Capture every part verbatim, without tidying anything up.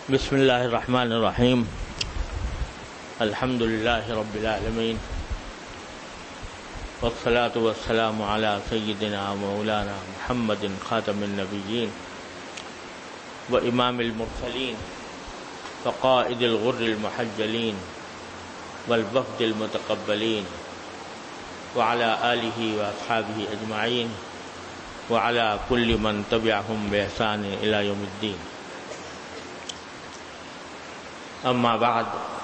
بسم اللہ الرحمن الرحیم الحمد للہ رب العالمین والصلاة والسلام علی سیدنا مولانا محمد خاتم النبیین و امام المرسلین وقائد الغر المحجلین والوفد المتقبلین وعلى آلہ واصحابہ اجمعین وعلى كل من تبعهم بإحسان إلى يوم الدین. اما بعد،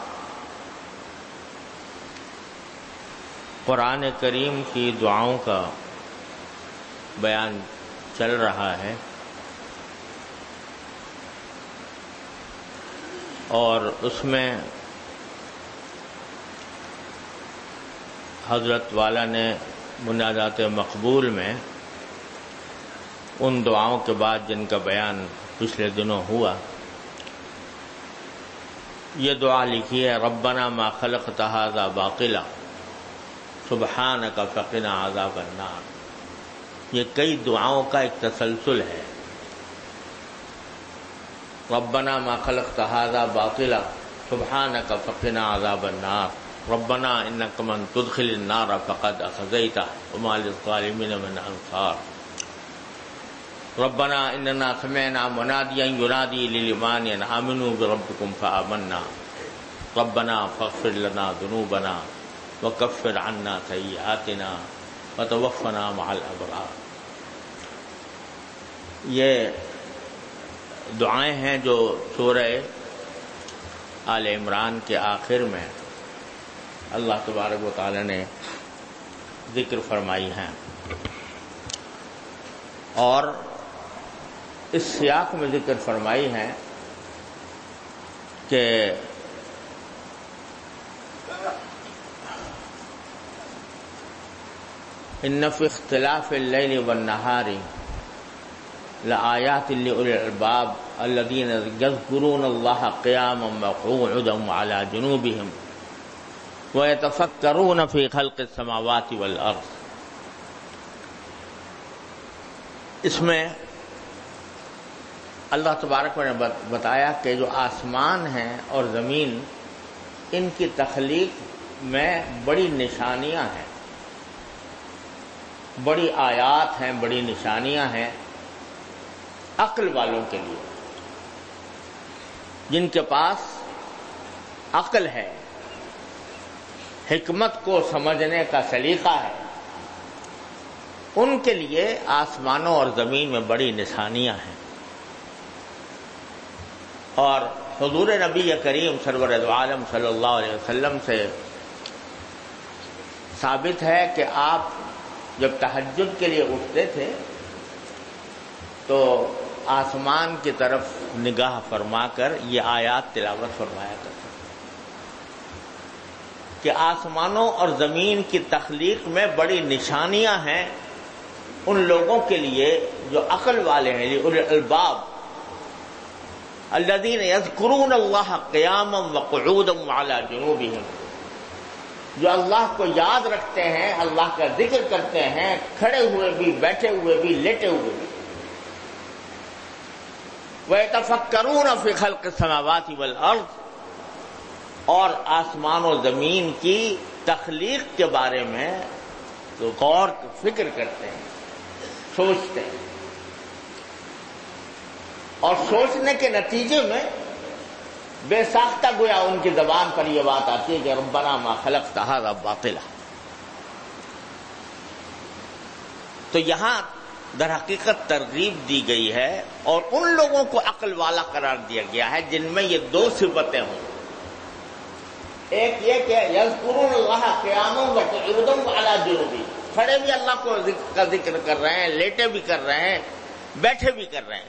قرآن کریم کی دعاؤں کا بیان چل رہا ہے اور اس میں حضرت والا نے مناجات مقبول میں ان دعاؤں کے بعد جن کا بیان پچھلے دنوں ہوا، یہ دعا لکھی ہے: ربنا ما خلقت هذا باطلا سبحانک فقنا عذاب النار. یہ کئی دعاؤں کا ایک تسلسل ہے. ربنا ما خلقت هذا باطلا سبحانک فقنا عذاب النار. ربنا انک من تدخل النار فقد اخزیتہ وما للظالمین من انصار. ربنا اننا سمعنا منادیا ینادی للایمان ان آمنوا بربکم فآمنا. ربنا فاغفر لنا ذنوبنا وکفر عنا سیئاتنا وتوفنا مع الابرار. یہ دعائیں ہیں جو سورہ آل عمران کے آخر میں اللہ تبارک و تعالی نے ذکر فرمائی ہیں، اور اس سیاق میں ذکر فرمائی ہیں کہ ان فی اختلاف اللیل والنہار لآیات لأولی الالباب الذین یذکرون اللہ قیاما وقعودا وعلی جنوبہم ویتفکرون فی خلق السماوات والارض. اس میں اللہ تبارک نے بتایا کہ جو آسمان ہیں اور زمین، ان کی تخلیق میں بڑی نشانیاں ہیں، بڑی آیات ہیں، بڑی نشانیاں ہیں عقل والوں کے لیے. جن کے پاس عقل ہے، حکمت کو سمجھنے کا سلیقہ ہے، ان کے لیے آسمانوں اور زمین میں بڑی نشانیاں ہیں. اور حضور نبی کریم سرور دو عالم صلی اللہ علیہ وسلم سے ثابت ہے کہ آپ جب تہجد کے لیے اٹھتے تھے تو آسمان کی طرف نگاہ فرما کر یہ آیات تلاوت فرمایا کرتے کہ آسمانوں اور زمین کی تخلیق میں بڑی نشانیاں ہیں ان لوگوں کے لیے جو عقل والے ہیں، اولی الالباب الذین یذکرون اللہ قیاما وقعودا وعلی جنوبہم، جو اللہ کو یاد رکھتے ہیں، اللہ کا ذکر کرتے ہیں، کھڑے ہوئے بھی، بیٹھے ہوئے بھی، لیٹے ہوئے بھی. وَيَتَفَكَّرُونَ فِي خَلْقِ السَّمَاوَاتِ وَالْأَرْضِ، اور آسمان و زمین کی تخلیق کے بارے میں غور فکر کرتے ہیں، سوچتے ہیں، اور سوچنے کے نتیجے میں بے ساختہ گویا ان کی زبان پر یہ بات آتی ہے کہ ربنا ما خلقت ھذا باطلا. تو یہاں در حقیقت ترغیب دی گئی ہے اور ان لوگوں کو عقل والا قرار دیا گیا ہے جن میں یہ دو صفتیں ہوں. ایک یہ کہ یذکرون اللہ قیاما وقعودا وعلی جنوبہم، کھڑے بھی اللہ کو کا ذکر کر رہے ہیں، لیٹے بھی کر رہے ہیں، بیٹھے بھی کر رہے ہیں.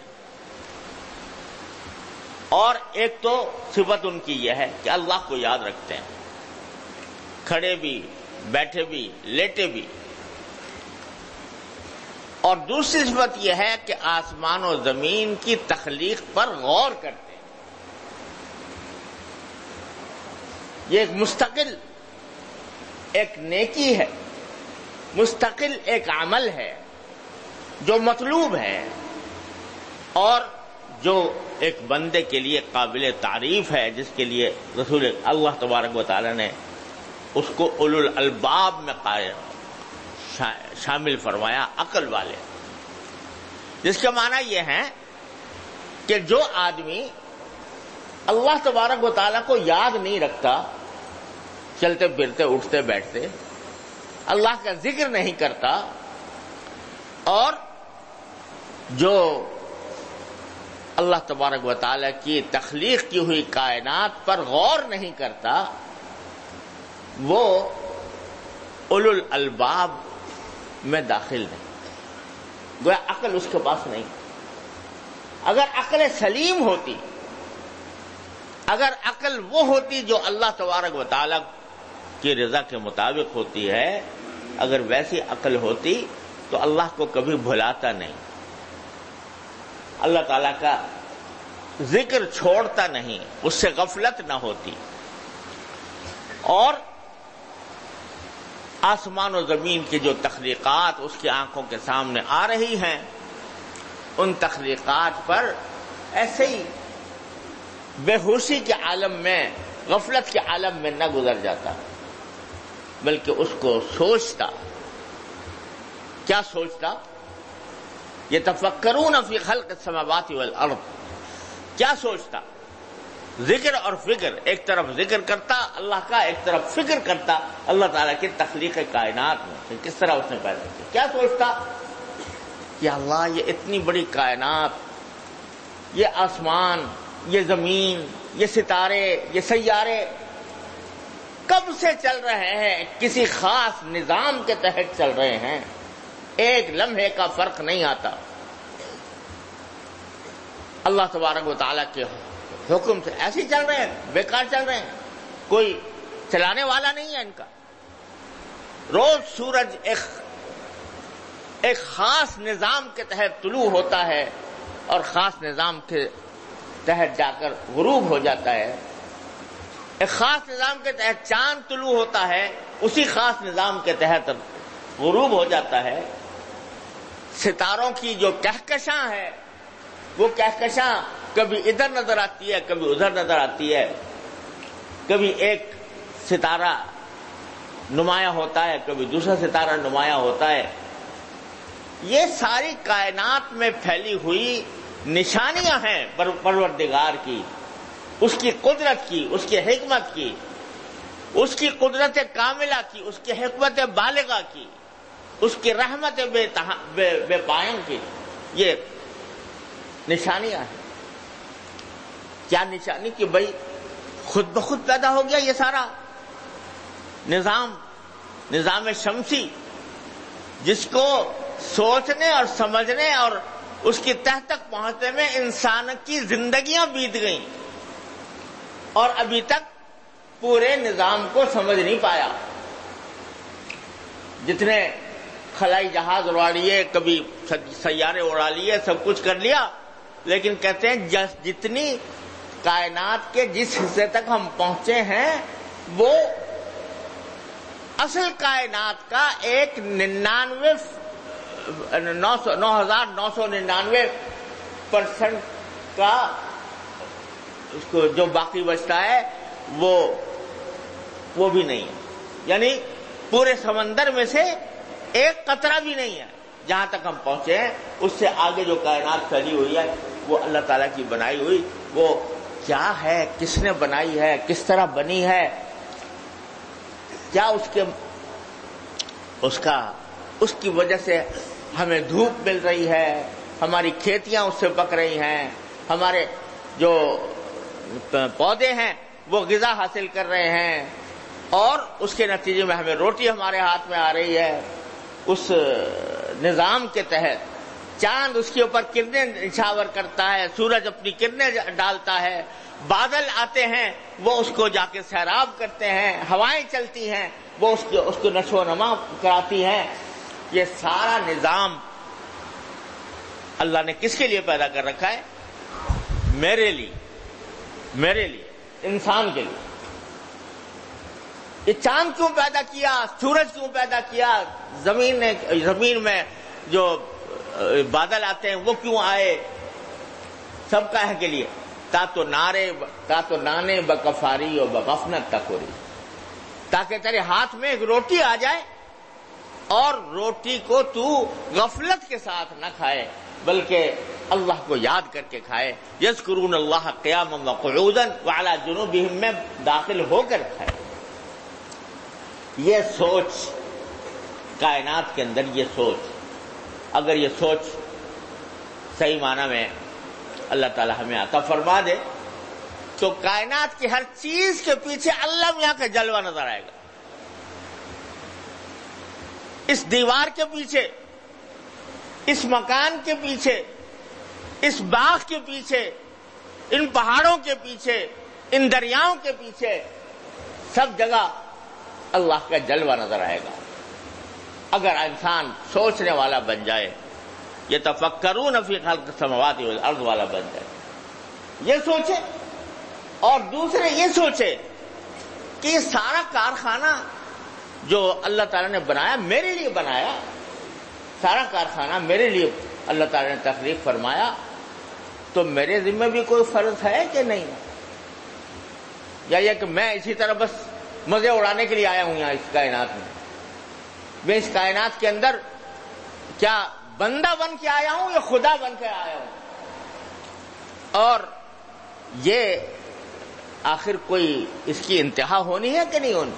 اور ایک تو صفت ان کی یہ ہے کہ اللہ کو یاد رکھتے ہیں، کھڑے بھی، بیٹھے بھی، لیٹے بھی. اور دوسری صفت یہ ہے کہ آسمان و زمین کی تخلیق پر غور کرتے ہیں. یہ ایک مستقل ایک نیکی ہے، مستقل ایک عمل ہے جو مطلوب ہے، اور جو ایک بندے کے لیے قابل تعریف ہے، جس کے لیے رسول اللہ تبارک و تعالی نے اس کو اولو الالباب میں قائم شامل فرمایا، عقل والے، جس کا معنی یہ ہے کہ جو آدمی اللہ تبارک و تعالیٰ کو یاد نہیں رکھتا، چلتے پھرتے اٹھتے بیٹھتے، اللہ کا ذکر نہیں کرتا، اور جو اللہ تبارک و تعالیٰ کی تخلیق کی ہوئی کائنات پر غور نہیں کرتا، وہ اولو الالباب میں داخل نہیں، گویا عقل اس کے پاس نہیں۔ اگر عقل سلیم ہوتی، اگر عقل وہ ہوتی جو اللہ تبارک و تعالیٰ کی رضا کے مطابق ہوتی ہے، اگر ویسی عقل ہوتی تو اللہ کو کبھی بھلاتا نہیں، اللہ تعالیٰ کا ذکر چھوڑتا نہیں، اس سے غفلت نہ ہوتی، اور آسمان و زمین کی جو تخلیقات اس کی آنکھوں کے سامنے آ رہی ہیں، ان تخلیقات پر ایسے ہی بے ہوشی کے عالم میں، غفلت کے عالم میں نہ گزر جاتا، بلکہ اس کو سوچتا۔ کیا سوچتا؟ یتفکرون فی خلق السماوات والارض، کیا سوچتا؟ ذکر اور فکر، ایک طرف ذکر کرتا اللہ کا، ایک طرف فکر کرتا اللہ تعالیٰ کی تخلیق کائنات میں کس طرح اس نے پیدا کیا۔ کیا سوچتا کہ اللہ یہ اتنی بڑی کائنات، یہ آسمان، یہ زمین، یہ ستارے، یہ سیارے کب سے چل رہے ہیں، کسی خاص نظام کے تحت چل رہے ہیں، ایک لمحے کا فرق نہیں آتا، اللہ تبارک و تعالیٰ کے حکم سے ایسے ہی چل رہے ہیں، بیکار چل رہے ہیں، کوئی چلانے والا نہیں ہے ان کا۔ روز سورج ایک ایک خاص نظام کے تحت طلوع ہوتا ہے اور خاص نظام کے تحت جا کر غروب ہو جاتا ہے، ایک خاص نظام کے تحت چاند طلوع ہوتا ہے، اسی خاص نظام کے تحت غروب ہو جاتا ہے۔ ستاروں کی جو کہکشاں ہے، وہ کہکشاں کبھی ادھر نظر آتی ہے، کبھی ادھر نظر آتی ہے، کبھی ایک ستارہ نمایاں ہوتا ہے، کبھی دوسرا ستارہ نمایاں ہوتا ہے۔ یہ ساری کائنات میں پھیلی ہوئی نشانیاں ہیں پروردگار کی، اس کی قدرت کی، اس کی حکمت کی، اس کی قدرت کاملہ کی، اس کی حکمت بالغہ کی، اس کی رحمت بے, بے, بے پائن کی، یہ نشانیاں ہیں۔ کیا نشانی؟ کہ بھئی خود بخود پیدا ہو گیا یہ سارا نظام، نظام شمسی، جس کو سوچنے اور سمجھنے اور اس کی تہ تک پہنچنے میں انسان کی زندگیاں بیت گئیں، اور ابھی تک پورے نظام کو سمجھ نہیں پایا۔ جتنے خلائی جہاز اڑا لیے، کبھی سیارے اڑا لیے، سب کچھ کر لیا، لیکن کہتے ہیں جتنی کائنات کے جس حصے تک ہم پہنچے ہیں، وہ اصل کائنات کا ایک ننانوے نو سو نو ہزار نو سو ننانوے پرسنٹ کا اس کو جو باقی بچتا ہے وہ وہ بھی نہیں ہے، یعنی پورے سمندر میں سے ایک قطرہ بھی نہیں ہے جہاں تک ہم پہنچے ہیں۔ اس سے آگے جو کائنات پھیلی ہوئی ہے وہ اللہ تعالیٰ کی بنائی ہوئی، وہ کیا ہے، کس نے بنائی ہے، کس طرح بنی ہے، کیا اس کے اس کا اس کی وجہ سے ہمیں دھوپ مل رہی ہے، ہماری کھیتیاں اس سے پک رہی ہیں، ہمارے جو پودے ہیں وہ غذا حاصل کر رہے ہیں، اور اس کے نتیجے میں ہمیں روٹی ہمارے ہاتھ میں آ رہی ہے۔ اس نظام کے تحت چاند اس کے اوپر کرنیں نچھاور کرتا ہے، سورج اپنی کرنیں ڈالتا ہے، بادل آتے ہیں وہ اس کو جا کے سیراب کرتے ہیں، ہوائیں چلتی ہیں وہ اس کو اس کو نشو و نما کراتی ہیں۔ یہ سارا نظام اللہ نے کس کے لیے پیدا کر رکھا ہے؟ میرے لیے، میرے لیے، انسان کے لیے۔ یہ چاند کیوں پیدا کیا، سورج کیوں پیدا کیا، زمین نے زمین میں جو بادل آتے ہیں وہ کیوں آئے، سب کا ہے کے لیے تا تو نارے تا تو نانے بکفاری و بغفنت تکوری، تاکہ تیرے ہاتھ میں ایک روٹی آ جائے اور روٹی کو تو غفلت کے ساتھ نہ کھائے بلکہ اللہ کو یاد کر کے کھائے. یذکرون اللہ قیاما وقعودا وعلی جنوبہم میں داخل ہو کر کھائے. یہ سوچ کائنات کے اندر، یہ سوچ اگر یہ سوچ صحیح معنی میں اللہ تعالی ہمیں عطا فرما دے تو کائنات کی ہر چیز کے پیچھے اللہ میاں کا جلوہ نظر آئے گا. اس دیوار کے پیچھے، اس مکان کے پیچھے، اس باغ کے پیچھے، ان پہاڑوں کے پیچھے، ان دریاؤں کے پیچھے، سب جگہ اللہ کا جلوہ نظر آئے گا اگر انسان سوچنے والا بن جائے. یتفکرون فی خلق السماوات والارض والا بن جائے. یہ سوچے اور دوسرے یہ سوچے کہ یہ سارا کارخانہ جو اللہ تعالیٰ نے بنایا میرے لیے بنایا، سارا کارخانہ میرے لیے اللہ تعالیٰ نے تخلیق فرمایا، تو میرے ذمہ بھی کوئی فرض ہے کہ نہیں، یا یہ کہ میں اسی طرح بس مزے اڑانے کے لیے آیا ہوں یہاں اس کائنات میں. میں اس کائنات کے اندر کیا بندہ بن کے آیا ہوں یا خدا بن کے آیا ہوں؟ اور یہ آخر کوئی اس کی انتہا ہونی ہے کہ نہیں ہونی؟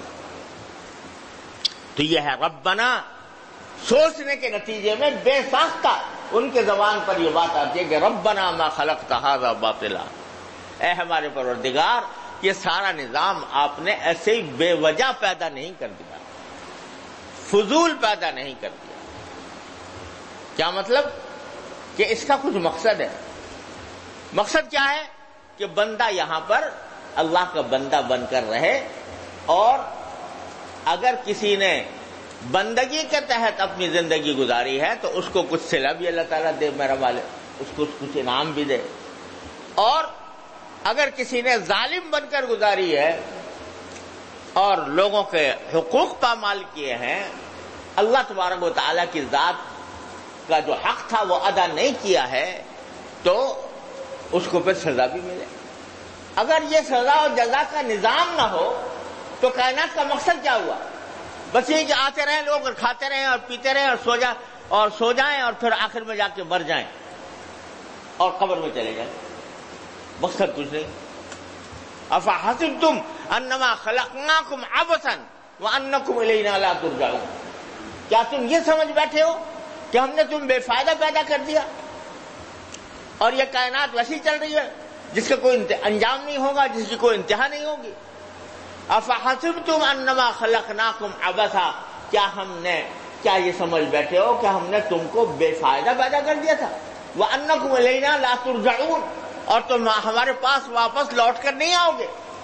تو یہ ہے ربنا. سوچنے کے نتیجے میں بے ساختہ ان کے زبان پر یہ بات آتی ہے کہ ربنا ما خلقت ھذا باطلا، اے ہمارے پروردگار یہ سارا نظام آپ نے ایسے ہی بے وجہ پیدا نہیں کر دیا، فضول پیدا نہیں کر دیا. کیا مطلب؟ کہ اس کا کچھ مقصد ہے. مقصد کیا ہے؟ کہ بندہ یہاں پر اللہ کا بندہ بن کر رہے، اور اگر کسی نے بندگی کے تحت اپنی زندگی گزاری ہے تو اس کو کچھ صلہ بھی اللہ تعالیٰ دے، میرا مالک اس کو کچھ انعام بھی دے. اور اگر کسی نے ظالم بن کر گزاری ہے اور لوگوں کے حقوق پامال کیے ہیں، اللہ تبارک و تعالیٰ کی ذات کا جو حق تھا وہ ادا نہیں کیا ہے، تو اس کو پھر سزا بھی ملے. اگر یہ سزا اور جزا کا نظام نہ ہو تو کائنات کا مقصد کیا ہوا؟ بس یہ کہ آتے رہیں لوگ اور کھاتے رہیں اور پیتے رہیں اور سو جا اور سو جائیں اور پھر آخر میں جا کے مر جائیں اور قبر میں چلے جائیں. مقصد کچھ نہیں. افحسبتم انما خلقناکم عبثا وانکم الینا لا ترجعون، کیا تم یہ سمجھ بیٹھے ہو کہ ہم نے تم بے فائدہ پیدا کر دیا اور یہ کائنات وسیع چل رہی ہے جس کا کوئی انجام نہیں ہوگا، جس کی کوئی انتہا نہیں ہوگی؟ افحسبتم انما خلقناکم عبثا، کیا ہم نے کیا یہ سمجھ بیٹھے ہو کہ ہم نے تم کو بے فائدہ پیدا کر دیا تھا؟ وانکم الینا لا ترجعون، اور تم ہمارے پاس واپس لوٹ کر نہیں آؤ گے.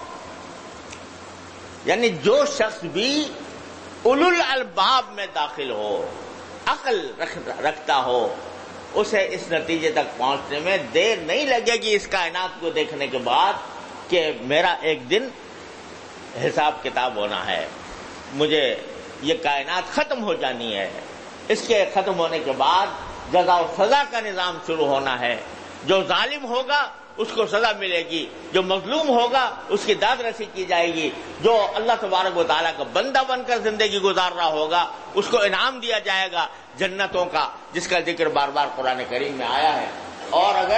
یعنی جو شخص بھی اولو الالباب میں داخل ہو، عقل رکھتا ہو، اسے اس نتیجے تک پہنچنے میں دیر نہیں لگے گی اس کائنات کو دیکھنے کے بعد کہ میرا ایک دن حساب کتاب ہونا ہے، مجھے یہ کائنات ختم ہو جانی ہے، اس کے ختم ہونے کے بعد جزا و سزا کا نظام شروع ہونا ہے. جو ظالم ہوگا اس کو سزا ملے گی، جو مظلوم ہوگا اس کی داد رسی کی جائے گی، جو اللہ تبارک و تعالیٰ کا بندہ بن کر زندگی گزار رہا ہوگا اس کو انعام دیا جائے گا جنتوں کا، جس کا ذکر بار بار قرآن کریم میں آیا ہے. اور اگر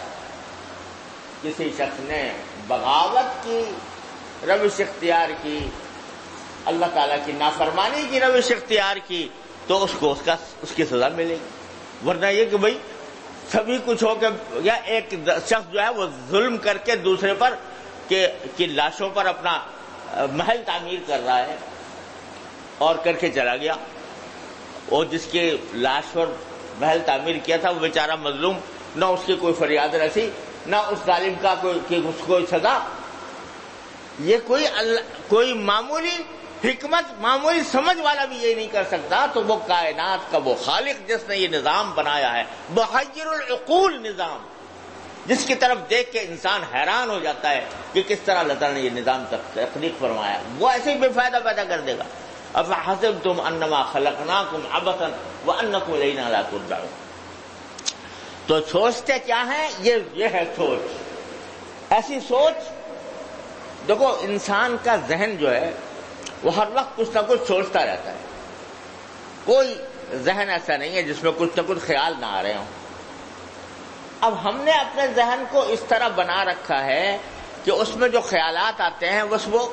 کسی شخص نے بغاوت کی روش اختیار کی، اللہ تعالیٰ کی نافرمانی کی روش اختیار کی، تو اس کو اس کا اس کی سزا ملے گی. ورنہ یہ کہ بھائی سبھی کچھ ہو کے یا ایک شخص جو ہے وہ ظلم کر کے دوسرے پر کہ کی لاشوں پر اپنا محل تعمیر کر رہا ہے اور کر کے چلا گیا، اور جس کی لاش پر محل تعمیر کیا تھا وہ بیچارہ مظلوم، نہ اس کی کوئی فریاد رسی، نہ اس ظالم کا کوئی کہ اس کو سزا. یہ کوئی اللہ کوئی معمولی حکمت، معمولی سمجھ والا بھی یہ نہیں کر سکتا، تو وہ کائنات کا وہ خالق جس نے یہ نظام بنایا ہے، محیر العقول نظام، جس کی طرف دیکھ کے انسان حیران ہو جاتا ہے کہ کس طرح اللہ تعالیٰ نے یہ نظام تخلیق فرمایا، وہ ایسے ہی بے فائدہ پیدا کر دے گا. افحسبتم انما خلقناکم عبثا وانکم الینا لا ترجعون. تو سوچتے کیا ہیں؟ یہ یہ ہے سوچ. ایسی سوچ دیکھو، انسان کا ذہن جو ہے وہ ہر وقت کچھ نہ کچھ سوچتا رہتا ہے. کوئی ذہن ایسا نہیں ہے جس میں کچھ نہ کچھ خیال نہ آ رہے ہوں. اب ہم نے اپنے ذہن کو اس طرح بنا رکھا ہے کہ اس میں جو خیالات آتے ہیں بس وہ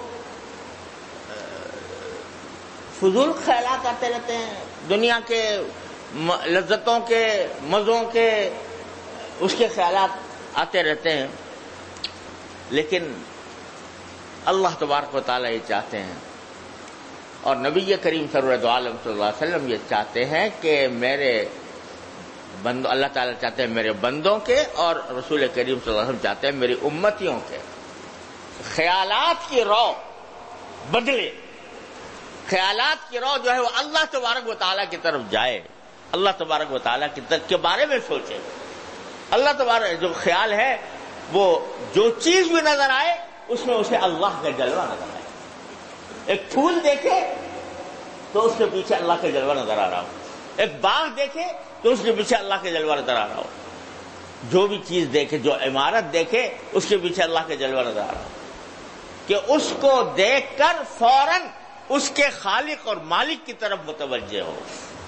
فضول خیالات آتے رہتے ہیں، دنیا کے لذتوں کے، مزوں کے، اس کے خیالات آتے رہتے ہیں. لیکن اللہ تبارک و تعالیٰ یہ چاہتے ہیں، اور نبی کریم سرورت عالم صلی اللہ علیہ وسلم یہ چاہتے ہیں کہ میرے بندوں، اللہ تعالیٰ چاہتے ہیں میرے بندوں کے، اور رسول کریم صلی اللہ علیہ وسلم چاہتے ہیں میری امتیوں کے خیالات کی رو بدلے. خیالات کی رو جو ہے وہ اللہ تبارک و تعالیٰ کی طرف جائے، اللہ تبارک و تعالیٰ کی طرف کے بارے میں سوچے. اللہ تبارک جو خیال ہے وہ جو چیز بھی نظر آئے اس میں اسے اللہ کا جلوہ نظر آئے. ایک پھول دیکھے تو اس کے پیچھے اللہ کا جلوہ نظر آ رہا ہو، ایک باغ دیکھے تو اس کے پیچھے اللہ کا جلوہ نظر آ رہا ہو. جو بھی چیز دیکھے، جو عمارت دیکھے اس کے پیچھے اللہ کا جلوہ نظر آ رہا ہو، کہ اس کو دیکھ کر فوراً اس کے خالق اور مالک کی طرف متوجہ ہو.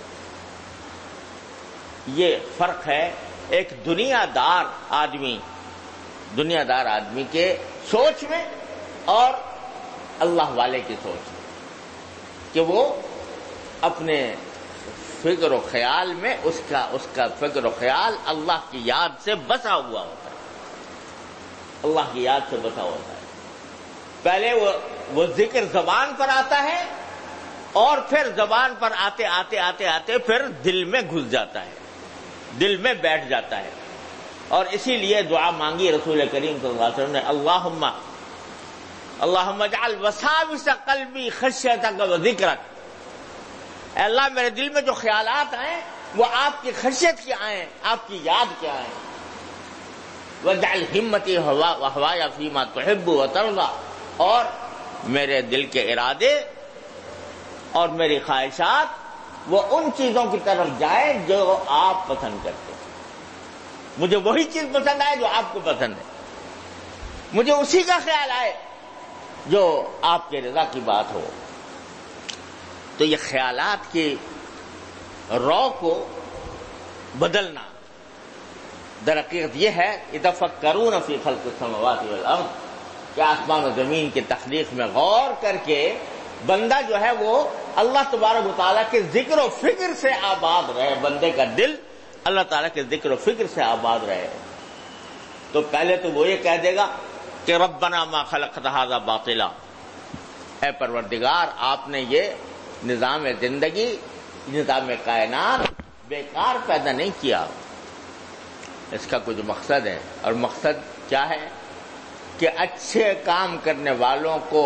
یہ فرق ہے ایک دنیا دار آدمی دنیا دار آدمی کے سوچ میں اور اللہ والے کی سوچ میں، کہ وہ اپنے فکر و خیال میں اس کا اس کا فکر و خیال اللہ کی یاد سے بسا ہوا ہوتا ہے. اللہ کی یاد سے بسا ہوتا ہے. پہلے وہ وہ ذکر زبان پر آتا ہے اور پھر زبان پر آتے آتے آتے آتے پھر دل میں گھس جاتا ہے، دل میں بیٹھ جاتا ہے. اور اسی لیے دعا مانگی رسول کریم صلی اللہ علیہ وسلم نے، اللہم اللہم اجعل وساوس قلبی خشیتک و ذکرک. اے اللہ میرے دل میں جو خیالات آئیں وہ آپ کی خشیت کے آئیں، آپ کی یاد کے آئیں. واجعل ہمتی وہوایا فیما تحب وترضی. اور میرے دل کے ارادے اور میری خواہشات وہ ان چیزوں کی طرف جائے جو آپ پسند کرتے ہیں. مجھے وہی چیز پسند آئے جو آپ کو پسند ہے، مجھے اسی کا خیال آئے جو آپ کے رضا کی بات ہو. تو یہ خیالات کی رو کو بدلنا در حقیقت یہ ہے یتفکرون فی خلق السماوات والارض، کہ آسمان و زمین کی تخلیق میں غور کر کے بندہ جو ہے وہ اللہ تبارک و تعالیٰ کے ذکر و فکر سے آباد رہے. بندے کا دل اللہ تعالیٰ کے ذکر و فکر سے آباد رہے. تو پہلے تو وہ یہ کہہ دے گا کہ ربنا ما خلقت ھذا باطلا، اے پروردگار آپ نے یہ نظام زندگی، نظام کائنات بیکار پیدا نہیں کیا، اس کا کچھ مقصد ہے. اور مقصد کیا ہے؟ کہ اچھے کام کرنے والوں کو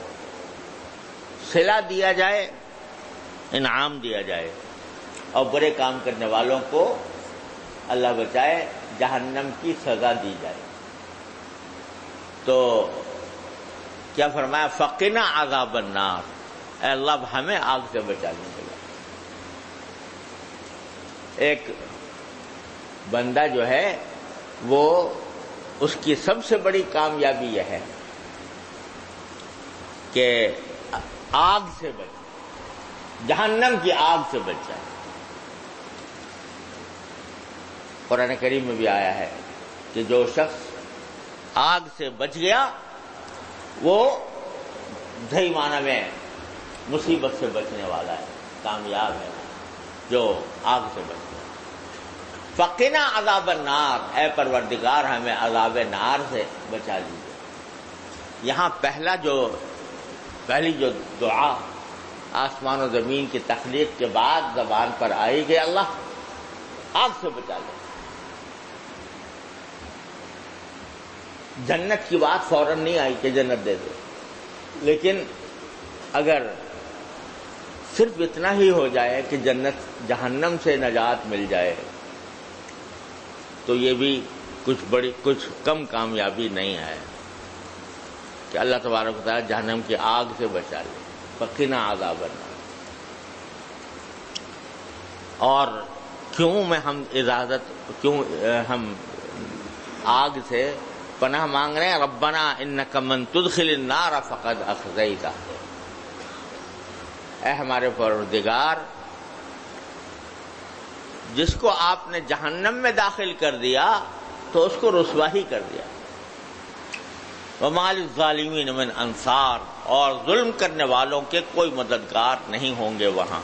صلہ دیا جائے، انعام دیا جائے، اور برے کام کرنے والوں کو اللہ بچائے جہنم کی سزا دی جائے. تو کیا فرمایا؟ فقنا عذاب النار، اے اللہ ہمیں آگ سے بچا لیں. ایک بندہ جو ہے وہ اس کی سب سے بڑی کامیابی یہ ہے کہ آگ سے بچے، جہنم کی آگ سے بچ جائے. قرآن کریم میں بھی آیا ہے کہ جو شخص آگ سے بچ گیا وہ صحیح معنی میں مصیبت سے بچنے والا ہے، کامیاب ہے جو آگ سے بچ گیا. فقنا عذاب النار، اے پروردگار ہمیں عذاب نار سے بچا لیجیے. یہاں پہلا جو پہلی جو دعا آسمان و زمین کی تخلیق کے بعد زبان پر آئی کہ اللہ آگ سے بچا لے. جنت کی بات فوراً نہیں آئی کہ جنت دے دو، لیکن اگر صرف اتنا ہی ہو جائے کہ جنت جہنم سے نجات مل جائے تو یہ بھی کچھ بڑی کچھ کم کامیابی نہیں ہے کہ اللہ تبارک و تعالیٰ جہنم کی آگ سے بچا لے. فقنا عذاب النار. اور کیوں میں ہم اجازت کیوں ہم آگ سے پناہ مانگ رہے ہیں؟ ربنا انک من تدخل النار فقد اخزیتہ، اے ہمارے پروردگار، جس کو آپ نے جہنم میں داخل کر دیا تو اس کو رسوا ہی کر دیا۔ وما للظالمین من انصار، اور ظلم کرنے والوں کے کوئی مددگار نہیں ہوں گے وہاں۔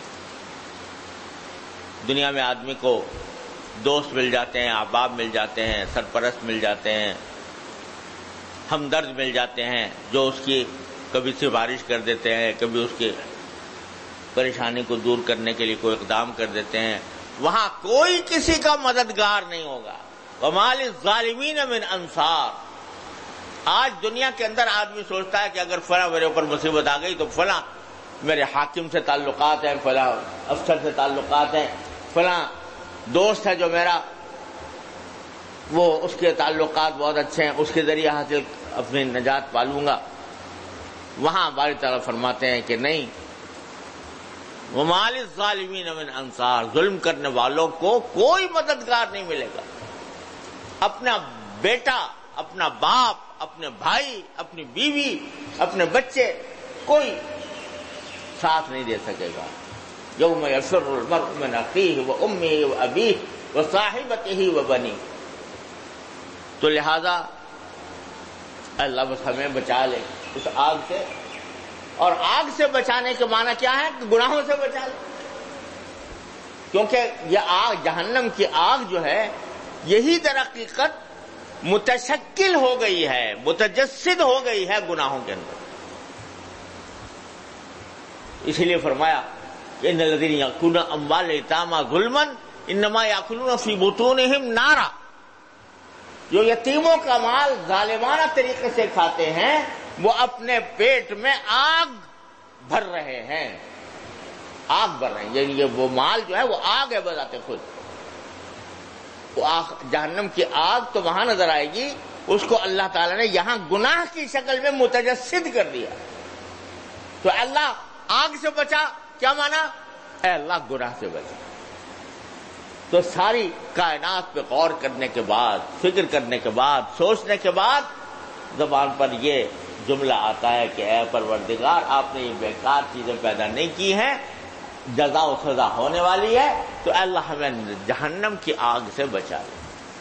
دنیا میں آدمی کو دوست مل جاتے ہیں، احباب مل جاتے ہیں، سرپرست مل جاتے ہیں، ہمدرد مل جاتے ہیں، جو اس کی کبھی سفارش کر دیتے ہیں، کبھی اس کی پریشانی کو دور کرنے کے لیے کوئی اقدام کر دیتے ہیں۔ وہاں کوئی کسی کا مددگار نہیں ہوگا۔ وما للظالمین من انصار۔ آج دنیا کے اندر آدمی سوچتا ہے کہ اگر فلاں میرے اوپر مصیبت آ گئی تو فلاں میرے حاکم سے تعلقات ہیں، فلاں افسر سے تعلقات ہیں، فلاں دوست ہے جو میرا وہ اس کے تعلقات بہت اچھے ہیں، اس کے ذریعے حاصل اپنی نجات پالوں گا۔ وہاں باری تعالیٰ فرماتے ہیں کہ نہیں، وما للظالمین من انصار، ظلم کرنے والوں کو کوئی مددگار نہیں ملے گا۔ اپنا بیٹا، اپنا باپ، اپنے بھائی، اپنی بیوی، اپنے بچے، کوئی ساتھ نہیں دے سکے گا۔ یوم یفر المرء من اخیہ وامہ وابیہ وصاحبتہ وبنیہ۔ تو لہذا اللہ بس ہمیں بچا لے اس آگ سے، اور آگ سے بچانے کے معنی کیا ہے کہ گناہوں سے بچا لے، کیونکہ یہ آگ، جہنم کی آگ جو ہے، یہی در حقیقت متشکل ہو گئی ہے، متجسد ہو گئی ہے گناہوں کے اندر۔ اسی لیے فرمایا کہ ان الذین یأکلون اموال الیتامی ظلما انما یأکلون فی بطونہم نارا، جو یتیموں کا مال ظالمانہ طریقے سے کھاتے ہیں وہ اپنے پیٹ میں آگ بھر رہے ہیں، آگ بھر رہے ہیں، یعنی یہ وہ مال جو ہے وہ آگ ہے بذات خود۔ وہ آگ، جہنم کی آگ تو وہاں نظر آئے گی، اس کو اللہ تعالیٰ نے یہاں گناہ کی شکل میں متجسد کر دیا۔ تو اللہ آگ سے بچا، کیا مانا؟ اے اللہ گناہ سے بچا۔ تو ساری کائنات پہ غور کرنے کے بعد، فکر کرنے کے بعد، سوچنے کے بعد زبان پر یہ جملہ آتا ہے کہ اے پروردگار، آپ نے یہ بیکار چیزیں پیدا نہیں کی ہیں، جزا و سزا ہونے والی ہے، تو اے اللہ ہمیں جہنم کی آگ سے بچا لے۔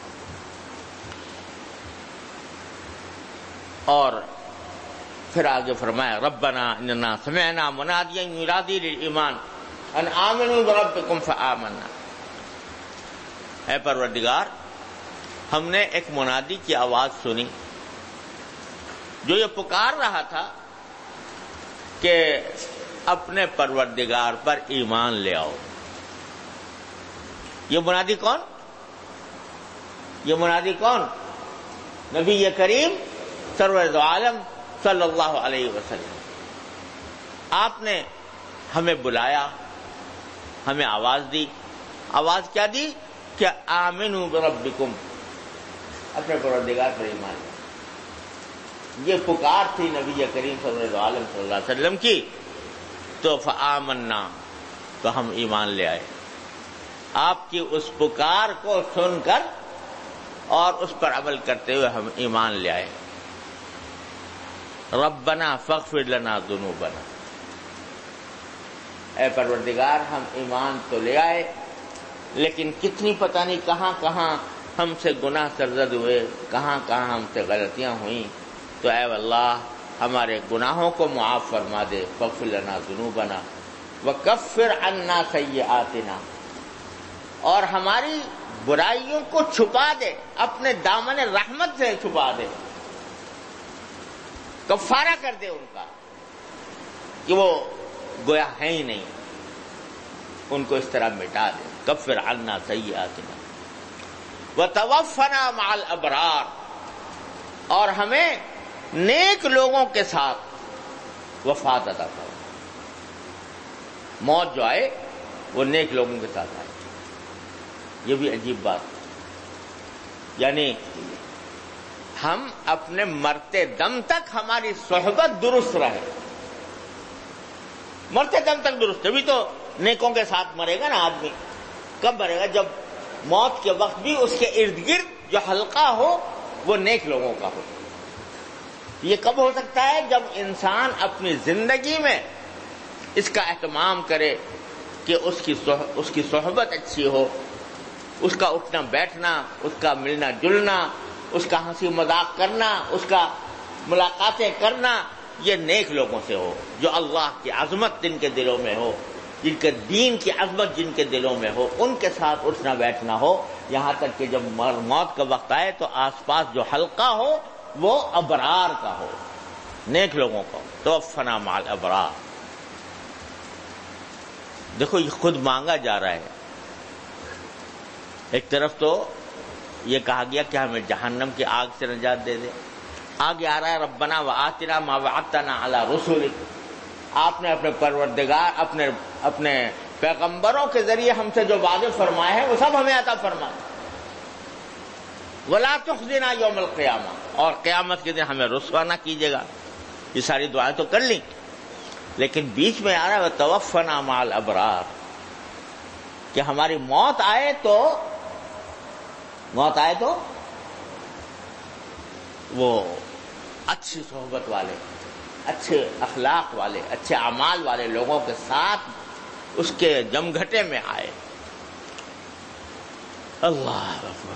اور پھر آگے فرمایا ربنا اننا سمعنا منادیا ینادی للایمان ان آمنوا بربکم فآمنا۔ اے پروردگار، ہم نے ایک منادی کی آواز سنی جو یہ پکار رہا تھا کہ اپنے پروردگار پر ایمان لے آؤ۔ یہ منادی کون؟ یہ منادی کون؟ نبی کریم سرور دو عالم صلی اللہ علیہ وسلم۔ آپ نے ہمیں بلایا، ہمیں آواز دی۔ آواز کیا دی؟ کہ آمنوا بربکم، اپنے پروردگار پر ایمان لے۔ یہ پکار تھی نبی کریم صلی اللہ علیہ صلی اللہ علیہ وسلم کی، تو فآمنا، تو ہم ایمان لے آئے۔ آپ کی اس پکار کو سن کر اور اس پر عمل کرتے ہوئے ہم ایمان لے آئے۔ ربنا فاغفر لنا ذنوبنا، اے پروردگار ہم ایمان تو لے آئے لیکن کتنی پتہ نہیں کہاں کہاں ہم سے گناہ سرزد ہوئے، کہاں کہاں ہم سے غلطیاں ہوئیں، تو اے اللہ ہمارے گناہوں کو معاف فرما دے۔ فاغفر لنا ذنوبنا وکفر عنا سیئاتنا، اور ہماری برائیوں کو چھپا دے، اپنے دامن رحمت سے چھپا دے، کفارہ کر دے ان کا، کہ وہ گویا ہے ہی نہیں، ان کو اس طرح مٹا دے۔ کفر عنا سیئاتنا وتوفنا مع الابرار، اور ہمیں نیک لوگوں کے ساتھ وفات عطا کرو۔ موت جو آئے وہ نیک لوگوں کے ساتھ آئے۔ یہ بھی عجیب بات، یعنی ہم اپنے مرتے دم تک ہماری صحبت درست رہے، مرتے دم تک درست، تبھی تو نیکوں کے ساتھ مرے گا نا آدمی۔ کب بنے گا؟ جب موت کے وقت بھی اس کے ارد گرد جو حلقہ ہو وہ نیک لوگوں کا ہو. یہ کب ہو سکتا ہے؟ جب انسان اپنی زندگی میں اس کا اہتمام کرے کہ اس کی اس کی صحبت اچھی ہو، اس کا اٹھنا بیٹھنا، اس کا ملنا جلنا، اس کا ہنسی مذاق کرنا، اس کا ملاقاتیں کرنا یہ نیک لوگوں سے ہو، جو اللہ کی عظمت جن کے دلوں میں ہو، جن کے دین کی عظمت جن کے دلوں میں ہو، ان کے ساتھ اٹھنا بیٹھنا ہو. یہاں تک کہ جب موت کا وقت آئے تو آس پاس جو حلقہ ہو وہ ابرار کا ہو، نیک لوگوں کا ہو. توفنا مع الابرار. دیکھو یہ خود مانگا جا رہا ہے. ایک طرف تو یہ کہا گیا کہ ہمیں جہنم کی آگ سے نجات دے دے. آگے آ رہا ہے ربنا وآتنا ما وعدتنا علی رسولک. آپ نے اپنے پروردگار اپنے اپنے پیغمبروں کے ذریعے ہم سے جو وعدے فرمائے ہیں وہ سب ہمیں عطا فرما. ولا تخزنا یوم القیامہ. اور قیامت کے دن ہمیں رسوا نہ کیجیے گا. یہ ساری دعائیں تو کر لیں، لیکن بیچ میں آ رہا ہے توفنا مع الابرار، کہ ہماری موت آئے تو موت آئے تو وہ اچھی صحبت والے، اچھے اخلاق والے، اچھے اعمال والے لوگوں کے ساتھ اس کے جمگھٹے میں آئے. اللہ اکبر.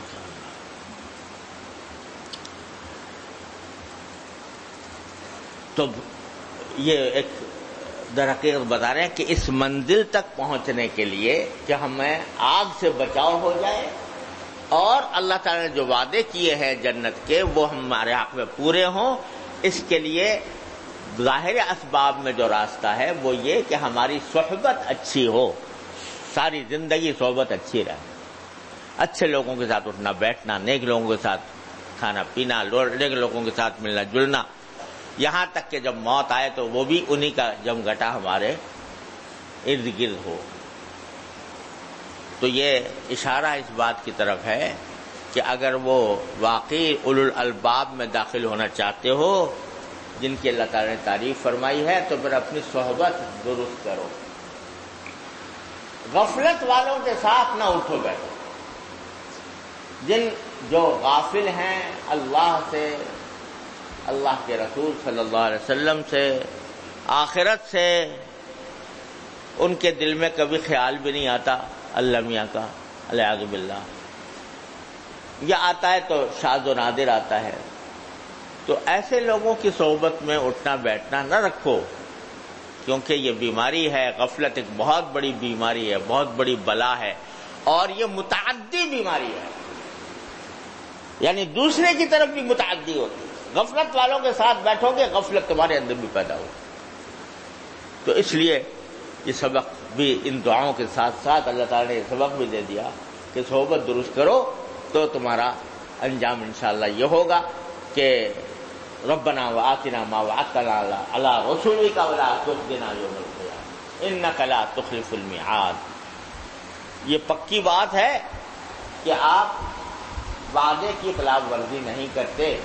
تو یہ ایک در حقیقت بتا رہے ہیں کہ اس منزل تک پہنچنے کے لیے کہ ہمیں آگ سے بچاؤ ہو جائے اور اللہ تعالی نے جو وعدے کیے ہیں جنت کے وہ ہمارے حق میں پورے ہوں، اس کے لیے ظاہر اسباب میں جو راستہ ہے وہ یہ کہ ہماری صحبت اچھی ہو، ساری زندگی صحبت اچھی رہے، اچھے لوگوں کے ساتھ اٹھنا بیٹھنا، نیک لوگوں کے ساتھ کھانا پینا، نیک لوگوں کے ساتھ ملنا جلنا، یہاں تک کہ جب موت آئے تو وہ بھی انہی کا جمگھٹا ہمارے ارد گرد ہو. تو یہ اشارہ اس بات کی طرف ہے کہ اگر وہ واقعی اولو الالباب میں داخل ہونا چاہتے ہو جن کی اللہ تعالی نے تعریف فرمائی ہے تو پھر اپنی صحبت درست کرو. غفلت والوں کے ساتھ نہ اٹھو بیٹھو. جن جو غافل ہیں اللہ سے، اللہ کے رسول صلی اللہ علیہ وسلم سے، آخرت سے، ان کے دل میں کبھی خیال بھی نہیں آتا اللہ میاں کا العیاذ باللہ، یا آتا ہے تو شاذ و نادر آتا ہے. تو ایسے لوگوں کی صحبت میں اٹھنا بیٹھنا نہ رکھو، کیونکہ یہ بیماری ہے. غفلت ایک بہت بڑی بیماری ہے، بہت بڑی بلا ہے، اور یہ متعدی بیماری ہے، یعنی دوسرے کی طرف بھی متعدی ہوتی ہے. غفلت والوں کے ساتھ بیٹھو گے غفلت تمہارے اندر بھی پیدا ہوگی. تو اس لیے یہ سبق بھی ان دعاؤں کے ساتھ ساتھ اللہ تعالی نے یہ سبق بھی دے دیا کہ صحبت درست کرو تو تمہارا انجام انشاءاللہ یہ ہوگا کہ ربنا وآتنا ما وعدتنا علی رسولک ولا تخزنا یوم القیامہ انک لا تخلف المیعاد. یہ پکی بات ہے کہ آپ وعدے کی خلاف ورزی نہیں کرتے.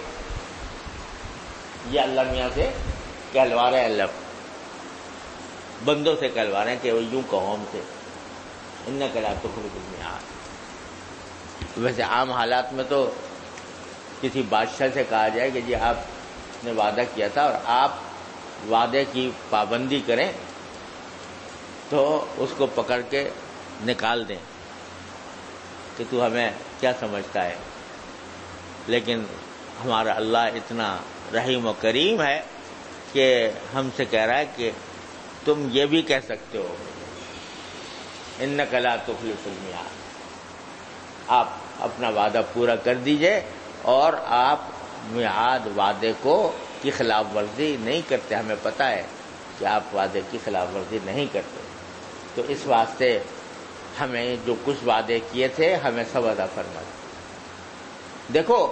یہ اللہ میاں سے کہلوا رہے ہیں، اللہ بندوں سے کہلوا رہے ہیں کہ وہ یوں کہو ہم سے انک لا تخلف المیعاد. ویسے عام حالات میں تو کسی بادشاہ سے کہا جائے کہ جی آپ نے وعدہ کیا تھا اور آپ وعدے کی پابندی کریں تو اس کو پکڑ کے نکال دیں کہ تو ہمیں کیا سمجھتا ہے. لیکن ہمارا اللہ اتنا رحیم و کریم ہے کہ ہم سے کہہ رہا ہے کہ تم یہ بھی کہہ سکتے ہو انک لا تخلف المیعاد. آپ اپنا وعدہ پورا کر دیجئے اور آپ میعاد وعدے کو کی خلاف ورزی نہیں کرتے. ہمیں پتہ ہے کہ آپ وعدے کی خلاف ورزی نہیں کرتے. تو اس واسطے ہمیں جو کچھ وعدے کیے تھے ہمیں سب ادا فرما دیں. دیکھو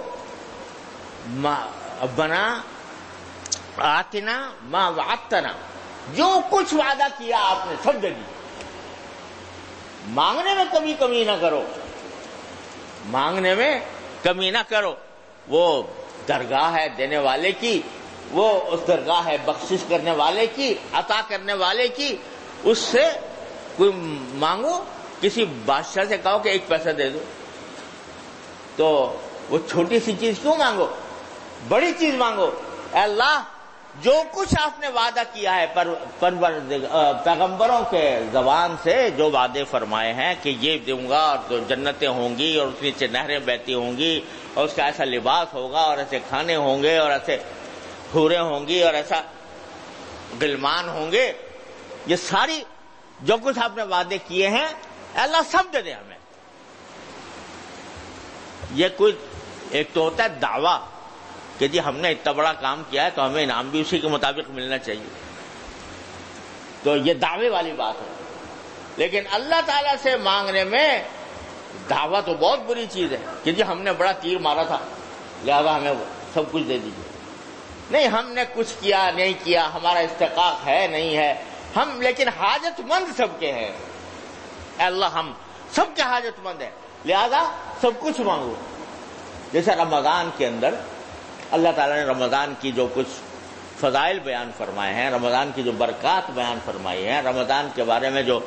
ربنا آتنا ما وعدتنا، جو کچھ وعدہ کیا آپ نے سب دے دیا. مانگنے میں کمی کمی نہ کرو، مانگنے میں کمی نہ کرو. وہ درگاہ ہے دینے والے کی، وہ اس درگاہ ہے بخشش کرنے والے کی، عطا کرنے والے کی. اس سے کوئی مانگو کسی بادشاہ سے کہو کہ ایک پیسہ دے دو، تو وہ چھوٹی سی چیز کیوں مانگو، بڑی چیز مانگو. اے اللہ جو کچھ آپ نے وعدہ کیا ہے پر پیغمبروں کے زبان سے جو وعدے فرمائے ہیں کہ یہ دوں گا اور تو جنتیں ہوں گی اور اس نیچے نہریں بہتی ہوں گی اور اس کا ایسا لباس ہوگا اور ایسے کھانے ہوں گے اور ایسے حوریں ہوں گی اور ایسا غلمان ہوں گے، یہ ساری جو کچھ آپ نے وعدے کیے ہیں اللہ سب دے دے ہمیں. یہ کوئی ایک تو ہوتا ہے دعویٰ کہ جی ہم نے اتنا بڑا کام کیا ہے تو ہمیں انعام بھی اسی کے مطابق ملنا چاہیے، تو یہ دعوے والی بات ہے. لیکن اللہ تعالیٰ سے مانگنے میں دعویٰ تو بہت بری چیز ہے کہ جی ہم نے بڑا تیر مارا تھا لہذا ہمیں سب کچھ دے دیجیے. نہیں، ہم نے کچھ کیا نہیں کیا، ہمارا استحقاق ہے نہیں ہے، ہم لیکن حاجت مند سب کے ہیں. اے اللہ ہم سب کے حاجت مند ہیں لہذا سب کچھ مانگو. جیسے رمضان کے اندر اللہ تعالیٰ نے رمضان کی جو کچھ فضائل بیان فرمائے ہیں، رمضان کی جو برکات بیان فرمائی ہیں، رمضان کے بارے میں جو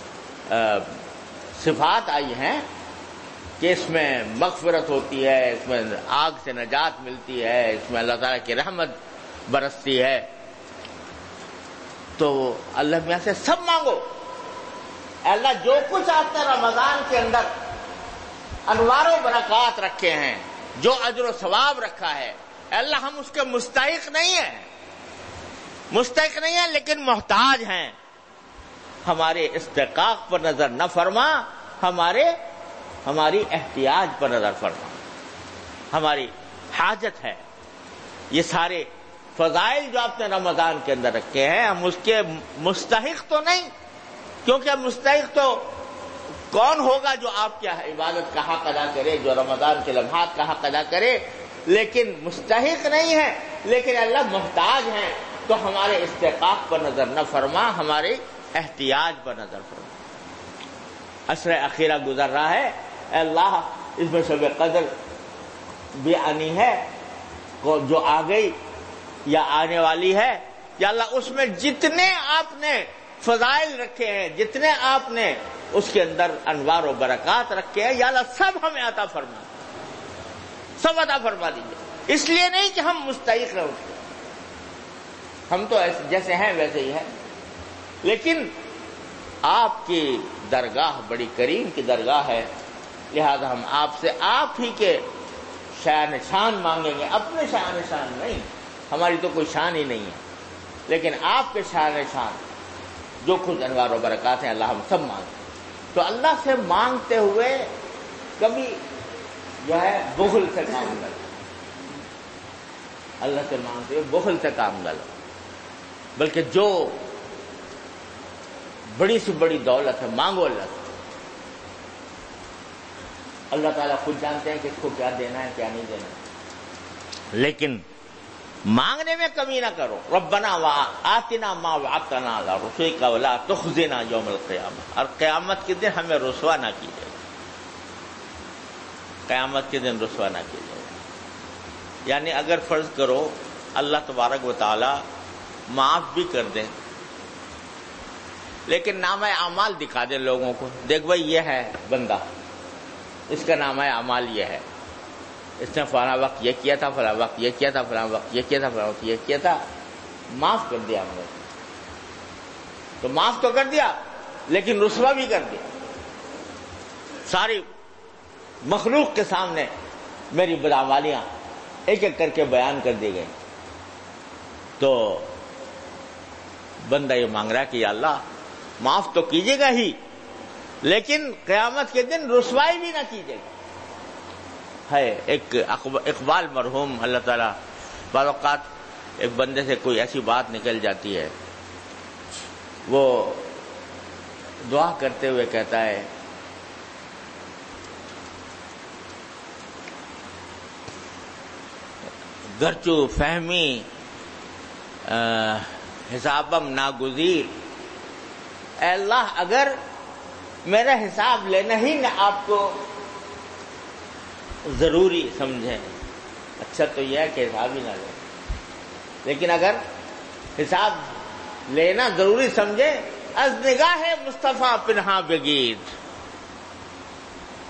صفات آئی ہیں کہ اس میں مغفرت ہوتی ہے، اس میں آگ سے نجات ملتی ہے، اس میں اللہ تعالیٰ کی رحمت برستی ہے، تو اللہ میاں سے سب مانگو. اللہ جو کچھ آپ نے رمضان کے اندر انوار و برکات رکھے ہیں، جو اجر و ثواب رکھا ہے، اللہ ہم اس کے مستحق نہیں ہیں، مستحق نہیں ہیں لیکن محتاج ہیں. ہمارے استحقاق پر نظر نہ فرما، ہمارے ہماری احتیاج پر نظر فرما، ہماری حاجت ہے. یہ سارے فضائل جو آپ نے رمضان کے اندر رکھے ہیں ہم اس کے مستحق تو نہیں، کیونکہ مستحق تو کون ہوگا جو آپ کی عبادت کا حق ادا کرے، جو رمضان کے لمحات کا حق ادا کرے، لیکن مستحق نہیں ہے. لیکن اللہ محتاج ہیں تو ہمارے استحقاق پر نظر نہ فرما، ہمارے احتیاج پر نظر فرما. عشر اخیرہ گزر رہا ہے، اے اللہ اس میں شب قدر بھی آنی ہے جو آ گئی یا آنے والی ہے، یا اللہ اس میں جتنے آپ نے فضائل رکھے ہیں، جتنے آپ نے اس کے اندر انوار و برکات رکھے ہیں، یا اللہ سب ہمیں عطا فرما، سب عطا فرما دیجیے. اس لیے نہیں کہ ہم مستحق ہیں اس کے، ہم تو جیسے ہیں ویسے ہی ہیں، لیکن آپ کی درگاہ بڑی کریم کی درگاہ ہے، لہذا ہم آپ سے آپ ہی کے شان شان مانگیں گے، اپنے شان شان نہیں، ہماری تو کوئی شان ہی نہیں ہے، لیکن آپ کے شان شان جو کچھ انوار و برکات ہیں اللہ ہم سب مانگیں. تو اللہ سے مانگتے ہوئے کبھی جو ہے بخل سے کام نہ لو، اللہ سے مانگتے ہوئے بخل سے کام نہ لو، بلکہ جو بڑی سے بڑی دولت ہے مانگو اللہ سے. اللہ تعالیٰ خود جانتے ہیں کہ اس کو کیا دینا ہے کیا نہیں دینا ہے، لیکن مانگنے میں کمی نہ کرو. ربنا آتنا ما وعدتنا علی رسلک ولا تخزنا یوم القیامہ، اور قیامت کے دن ہمیں رسوا نہ کیجیے، قیامت کے دن رسوا نہ کیجیے. یعنی اگر فرض کرو اللہ تبارک و تعالی معاف بھی کر دیں لیکن نامہ اعمال دکھا دیں لوگوں کو، دیکھ بھائی یہ ہے بندہ، اس کا نامہ اعمال یہ ہے، اس نے فلاں وقت یہ کیا تھا، فلاں وقت یہ کیا تھا، فلاں وقت یہ کیا تھا، فلاں وقت یہ کیا تھا، معاف کر دیا ہم نے، تو معاف تو کر دیا لیکن رسوا بھی کر دیا. ساری مخلوق کے سامنے میری بدعمالیاں ایک ایک کر کے بیان کر دی گئی. تو بندہ یہ مانگ رہا ہے کہ یا اللہ معاف تو کیجیے گا ہی لیکن قیامت کے دن رسوائی بھی نہ کیجیے گا. ہے ایک اقبال مرحوم اللہ تعالیٰ، بعض اوقات ایک بندے سے کوئی ایسی بات نکل جاتی ہے، وہ دعا کرتے ہوئے کہتا ہے گرچو فہمی حسابم ناگزیر، اے اللہ اگر میرا حساب لینا ہی نہ آپ کو ضروری سمجھیں، اچھا تو یہ ہے کہ حساب ہی نہ لیں، لیکن اگر حساب لینا ضروری سمجھے، از نگاہ مصطفیٰ پنہا بگیر،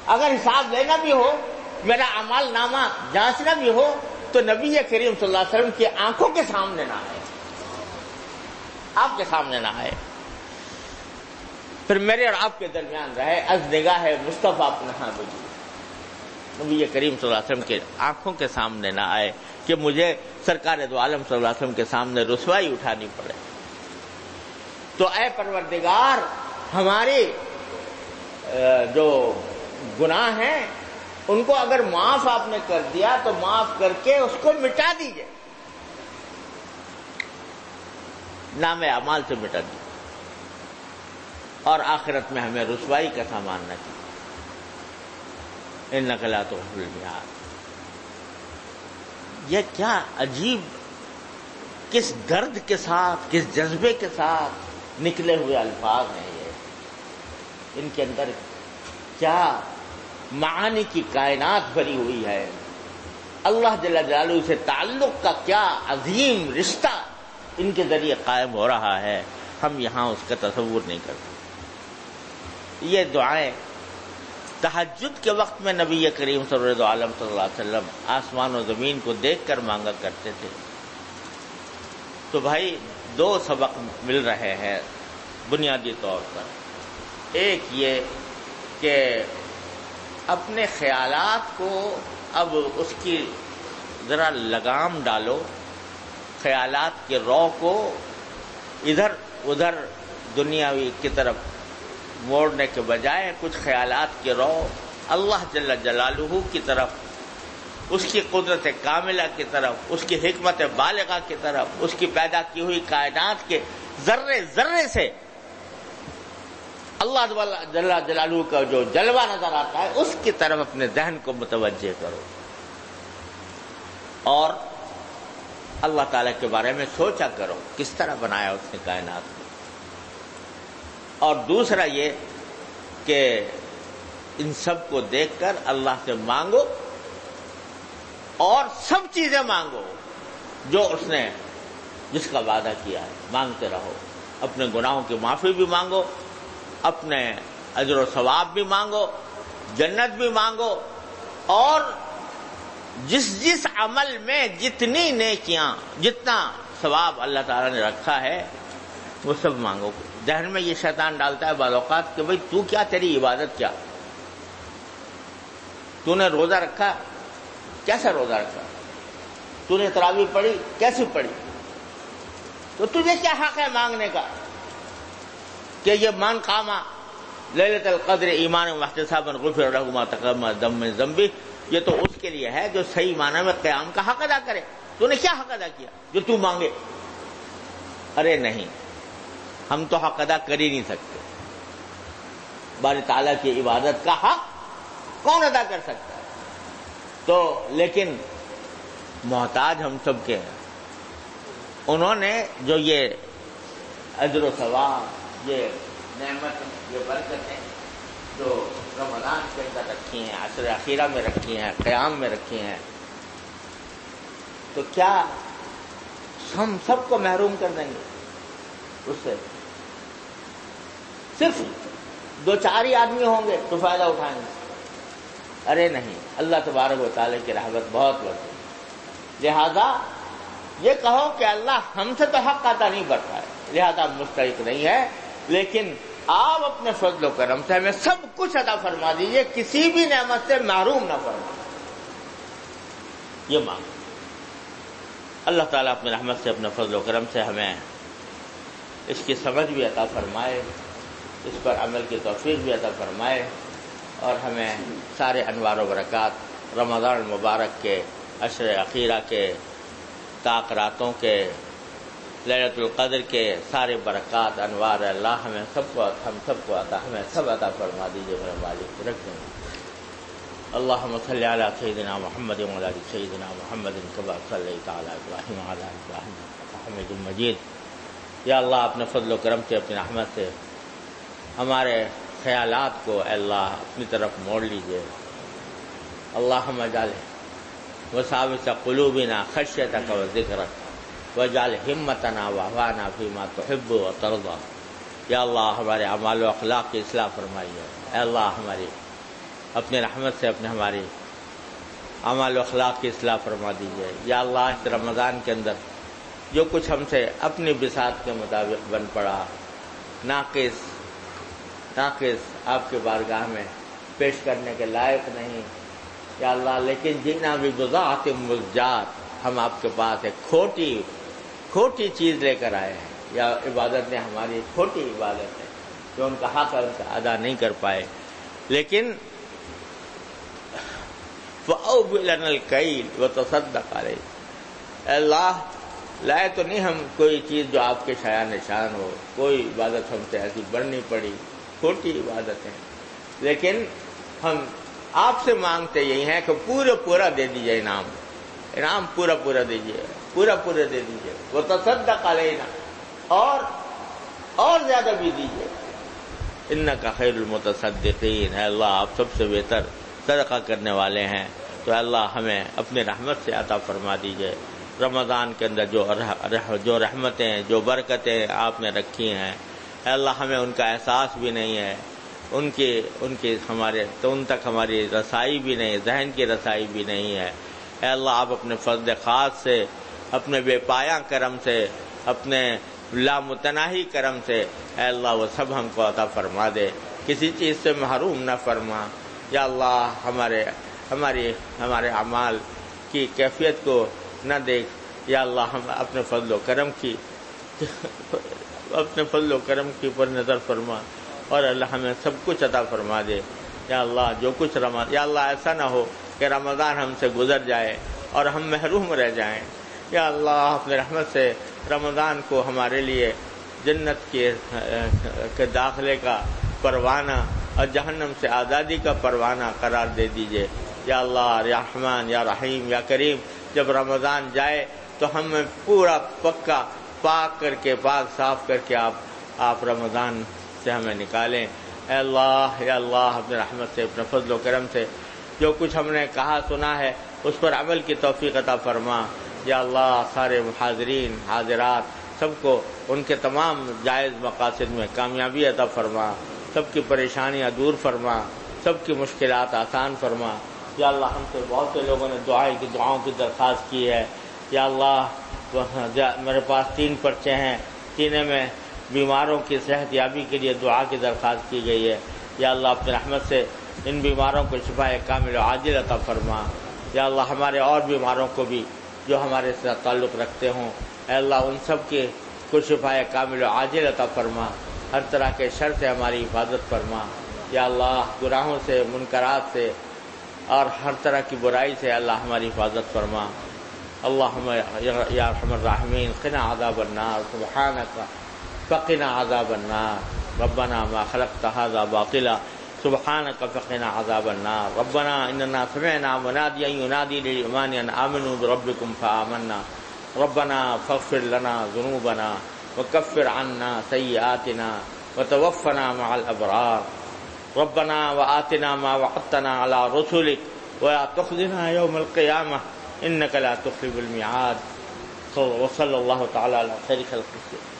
اگر حساب لینا بھی ہو، میرا اعمال نامہ جانچنا بھی ہو، تو نبی کریم صلی اللہ علیہ وسلم کی آنکھوں کے سامنے نہ آئے، آپ کے سامنے نہ آئے، پھر میرے اور آپ کے درمیان رہے، از نگاہ مصطفیٰ اپنا بجی، نبی کریم صلی اللہ علیہ وسلم کے آنکھوں کے سامنے نہ آئے کہ مجھے سرکار دو عالم صلی اللہ علیہ وسلم کے سامنے رسوائی اٹھانی پڑے۔ تو اے پروردگار، ہمارے جو گناہ ہیں ان کو اگر معاف آپ نے کر دیا تو معاف کر کے اس کو مٹا دیجئے، نام اعمال سے مٹا دیجئے، اور آخرت میں ہمیں رسوائی کا سامان نہ کیجیے۔ انک لا تخلف المیعاد، یہ کیا عجیب، کس درد کے ساتھ، کس جذبے کے ساتھ نکلے ہوئے الفاظ ہیں یہ، ان کے اندر کیا معانی کی کائنات بھری ہوئی ہے، اللہ جل جلالہ سے تعلق کا کیا عظیم رشتہ ان کے ذریعے قائم ہو رہا ہے، ہم یہاں اس کا تصور نہیں کرتے۔ یہ دعائیں تہجد کے وقت میں نبی کریم صلی اللہ علیہ وسلم آسمان و زمین کو دیکھ کر مانگا کرتے تھے۔ تو بھائی دو سبق مل رہے ہیں بنیادی طور پر، ایک یہ کہ اپنے خیالات کو اب اس کی ذرا لگام ڈالو، خیالات کے رو کو ادھر ادھر دنیاوی کی طرف موڑنے کے بجائے کچھ خیالات کے رو اللہ جل جلالہ کی طرف، اس کی قدرت کاملہ کی طرف، اس کی حکمت بالغہ کی طرف، اس کی پیدا کی ہوئی کائنات کے ذرے ذرے سے اللہ جل جلالہ کا جو جلوہ نظر آتا ہے اس کی طرف اپنے ذہن کو متوجہ کرو، اور اللہ تعالیٰ کے بارے میں سوچا کرو کس طرح بنایا اس نے کائنات کو۔ اور دوسرا یہ کہ ان سب کو دیکھ کر اللہ سے مانگو، اور سب چیزیں مانگو جو اس نے جس کا وعدہ کیا ہے، مانگتے رہو، اپنے گناہوں کی معافی بھی مانگو، اپنے اجر و ثواب بھی مانگو، جنت بھی مانگو، اور جس جس عمل میں جتنی نیکیاں، جتنا ثواب اللہ تعالیٰ نے رکھا ہے وہ سب مانگو۔ ذہن میں یہ شیطان ڈالتا ہے بعض اوقات کہ بھئی تو کیا، تیری عبادت کیا، تو نے روزہ رکھا، کیسا روزہ رکھا، تو نے تراویح پڑھی، کیسی پڑھی، تو تجھے کیا حق ہے مانگنے کا کہ یہ من قام لیلۃ القدر ایمان واحتسابا غفر لہ ما تقدم من ذنبہ، یہ تو اس کے لیے ہے جو صحیح معنی میں قیام کا حق ادا کرے۔ تو نے کیا حق ادا کیا جو تو مانگے؟ ارے نہیں، ہم تو حق ادا کر ہی نہیں سکتے، باری تعالیٰ کی عبادت کا حق کون ادا کر سکتا ہے؟ تو لیکن محتاج ہم سب کے ہیں، انہوں نے جو یہ اجر و ثواب، یہ نعمت، یہ برکتیں جو رمضان کے اندر رکھی ہیں، عشر اخیرہ میں رکھی ہیں، قیام میں رکھی ہیں، تو کیا ہم سب کو محروم کر دیں گے اس سے؟ صرف دو چار ہی آدمی ہوں گے تو فائدہ اٹھائیں گے؟ ارے نہیں، اللہ تبارک و تعالیٰ کی رحمت بہت وسیع، لہذا یہ کہو کہ اللہ ہم سے تو حق عطا نہیں برتا ہے، لہذا مستحق نہیں ہے، لیکن آپ اپنے فضل و کرم سے ہمیں سب کچھ عطا فرما دیجئے، کسی بھی نعمت سے محروم نہ فرما، یہ مانگ۔ اللہ تعالیٰ اپنے رحمت سے، اپنے فضل و کرم سے ہمیں اس کی سمجھ بھی عطا فرمائے، اس پر عمل کی توفیق بھی عطا فرمائے، اور ہمیں سارے انوار و برکات رمضان المبارک کے عشر اخیرہ کے، طاق راتوں کے، لیلۃ القدر کے سارے برکات انوار اللہ ہمیں سب کو، ہم سب کو عطا، ہمیں سب عطا فرما دیجیے میرے مالک، رکھ دیں۔ اللہم صلی علی سیدنا محمد وعلی آل سیدنا محمد کما صلیت علی ابراہیم وعلی آل ابراہیم انک حمید مجید۔ یا اللہ اپنے فضل و کرم سے، اپنی رحمت سے ہمارے خیالات کو اے اللہ اپنی طرف موڑ لیجیے۔ اللہم اجعل وساوس قلوبنا خشیتک و ذکرک واجعل ہمتنا واہوانا فیما تحب و ترضی۔ یا اللہ ہمارے اعمال و اخلاق کی اصلاح فرمائیے، اے اللہ ہماری اپنے رحمت سے اپنے ہماری اعمال و اخلاق کی اصلاح فرما دیجیے۔ یا اللہ اس رمضان کے اندر جو کچھ ہم سے اپنی بساط کے مطابق بن پڑا، ناقص ناقص آپ کے بارگاہ میں پیش کرنے کے لائق نہیں یا اللہ، لیکن جینا بھی بضاعت مزجات، ہم آپ کے پاس ایک کھوٹی کھوٹی چیز لے کر آئے ہیں، یا عبادت نے ہماری کھوٹی عبادت ہے جو ان کا حق ان کا ادا نہیں کر پائے، لیکن فَأَوْفِ لَنَا الْكَيْلَ وَتَصَدَّقْ عَلَيْنَا، اے اللہ لائے تو نہیں ہم کوئی چیز جو آپ کے شایان نشان ہو، کوئی عبادت ہم سے ایسی بڑھنی پڑی، کھوٹی عبادت ہے، لیکن ہم آپ سے مانگتے یہی ہیں کہ پورا پورا دے دیجئے انعام انعام پورا پورا دیجئے، پورا پورا دے دیجئے، وَتَصَدَّقْ عَلَيْنَا، اور اور زیادہ بھی دیجئے، اِنَّكَ خَيْرُ الْمُتَصَدِّقِينَ، ہے اللہ آپ سب سے بہتر صدقہ کرنے والے ہیں، تو اے اللہ ہمیں اپنی رحمت سے عطا فرما دیجئے۔ رمضان کے اندر جو جو رحمتیں جو برکتیں آپ نے رکھی ہیں، اے اللہ ہمیں ان کا احساس بھی نہیں ہے، ان کی ان کی ہمارے تو ان تک ہماری رسائی بھی نہیں، ذہن کی رسائی بھی نہیں ہے۔ اے اللہ آپ اپنے فضل خاص سے، اپنے بے پایہ کرم سے، اپنے لامتناہی کرم سے اے اللہ وہ سب ہم کو عطا فرما دے، کسی چیز سے محروم نہ فرما۔ یا اللہ ہمارے ہماری ہمارے اعمال کی کیفیت کو نہ دیکھ، یا اللہ ہم اپنے فضل و کرم کی اپنے فضل و کرم کی پر نظر فرما، اور اللہ ہمیں سب کچھ عطا فرما دے۔ یا اللہ جو کچھ رمضان، یا اللہ ایسا نہ ہو کہ رمضان ہم سے گزر جائے اور ہم محروم رہ جائیں۔ یا اللہ اپنے رحمت سے رمضان کو ہمارے لیے جنت کے کے داخلے کا پروانہ اور جہنم سے آزادی کا پروانہ قرار دے دیجئے۔ یا اللہ یا رحمان یا رحیم یا کریم، جب رمضان جائے تو ہمیں پورا پکا پاک کر کے پاک صاف کر کے آپ آپ رمضان سے ہمیں نکالیں۔ اے اللہ یا اللہ اپنے رحمت سے اپنے فضل و کرم سے جو کچھ ہم نے کہا سنا ہے اس پر عمل کی توفیق عطا فرما۔ یا اللہ سارے حاضرین حاضرات سب کو ان کے تمام جائز مقاصد میں کامیابی عطا فرما، سب کی پریشانیاں دور فرما، سب کی مشکلات آسان فرما۔ یا اللہ ہم سے بہت سے لوگوں نے دعائیں کی دعاؤں کی درخواست کی ہے۔ یا اللہ میرے پاس تین پرچے ہیں، تینے میں بیماروں کی صحت یابی کے لیے دعا کی درخواست کی گئی ہے۔ یا اللہ اپنی رحمت سے ان بیماروں کو شفا کامل و عاجل عطا فرما۔ یا اللہ ہمارے اور بیماروں کو بھی جو ہمارے ساتھ تعلق رکھتے ہوں، اے اللہ ان سب کے کو شفا کامل و عاجل عطا فرما، ہر طرح کے شر سے ہماری حفاظت فرما۔ یا اللہ گناہوں سے، منکرات سے اور ہر طرح کی برائی سے اللہ ہماری حفاظت فرما۔ اللہم یا ارحم الراحمین قنا عذاب النار سبحانک فقنا عذاب النار ربنا ما خلقت هذا باطلا سبحانك فقنا عذاب النار ربنا اننا سمعنا مناديا ينادي للإيمان ان آمنوا بربكم فآمنا ربنا فاغفر لنا ذنوبنا وكفر عنا سيئاتنا وتوفنا مع الأبرار ربنا وآتنا ما وعدتنا على رسلك ولا تخزنا يوم القيامة إنك لا تخلف الميعاد وصلى الله تعالى على خير خلقه